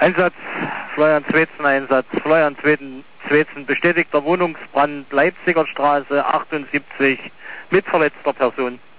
Einsatz, Florian Zwetzen, Einsatz, Florian Zwetzen, bestätigter Wohnungsbrand, Leipziger Straße 78 mit verletzter Person.